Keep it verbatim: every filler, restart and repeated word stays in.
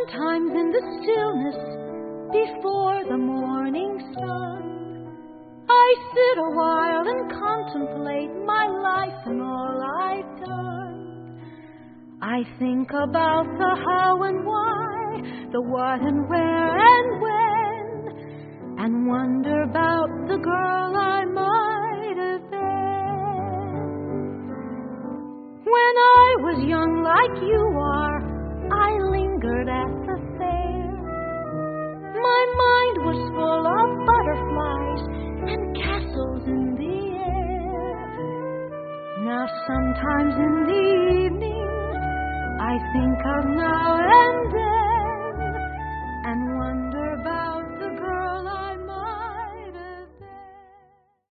Sometimes in the stillness before the morning sun, I sit a while and contemplate my life and all I've done. I think about the how and why, the what and where and when, and wonder about the girl I might have been. When I was young like you are, I lingered at the fair. My mind was full of butterflies and castles in the air. Now sometimes in the evening I think of now and then